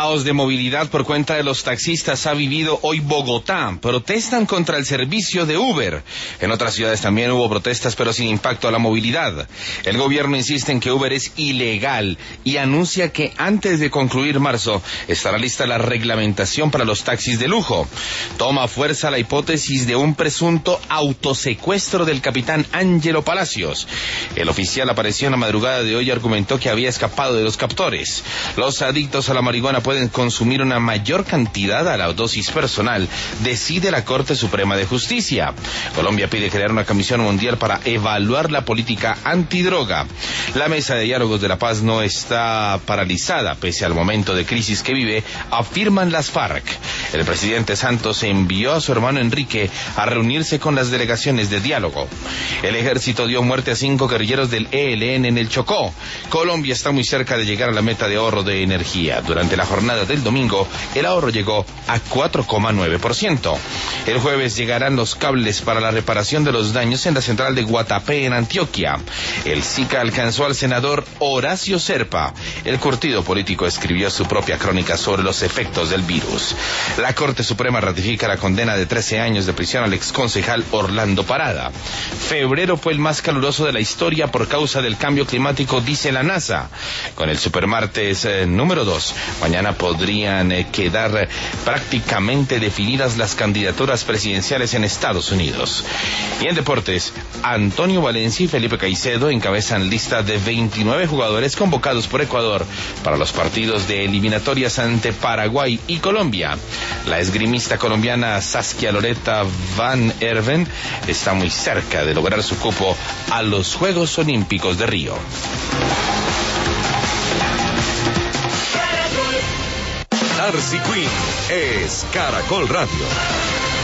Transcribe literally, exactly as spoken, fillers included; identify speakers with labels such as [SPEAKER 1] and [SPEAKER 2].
[SPEAKER 1] Caos de movilidad por cuenta de los taxistas ha vivido hoy Bogotá. Protestan contra el servicio de Uber. En otras ciudades también hubo protestas, pero sin impacto a la movilidad. El gobierno insiste en que Uber es ilegal y anuncia que antes de concluir marzo estará lista la reglamentación para los taxis de lujo. Toma fuerza la hipótesis de un presunto autosecuestro del capitán Ángelo Palacios. El oficial apareció en la madrugada de hoy y argumentó que había escapado de los captores. Los adictos a la marihuana pueden consumir una mayor cantidad a la dosis personal, decide la Corte Suprema de Justicia. Colombia pide crear una comisión mundial para evaluar la política antidroga. La mesa de diálogos de la paz no está paralizada, pese al momento de crisis que vive, afirman las FARC. El presidente Santos envió a su hermano Enrique a reunirse con las delegaciones de diálogo. El ejército dio muerte a cinco guerrilleros del E L N en el Chocó. Colombia está muy cerca de llegar a la meta de ahorro de energía. Durante la jornada del domingo, el ahorro llegó a cuatro coma nueve por ciento. El jueves llegarán los cables para la reparación de los daños en la central de Guatapé, en Antioquia. El Zika alcanzó al senador Horacio Serpa. El curtido político escribió su propia crónica sobre los efectos del virus. La Corte Suprema ratifica la condena de trece años de prisión al exconcejal Orlando Parada. Febrero fue el más caluroso de la historia por causa del cambio climático, dice la NASA. Con el supermartes eh, número dos, mañana podrían eh, quedar prácticamente definidas las candidaturas presidenciales en Estados Unidos. Y en deportes, Antonio Valencia y Felipe Caicedo encabezan lista de veintinueve jugadores convocados por Ecuador para los partidos de eliminatorias ante Paraguay y Colombia. La esgrimista colombiana Saskia Loretta Van Erven está muy cerca de lograr su cupo a los Juegos Olímpicos de Río.
[SPEAKER 2] Darcy Quinn es Caracol Radio.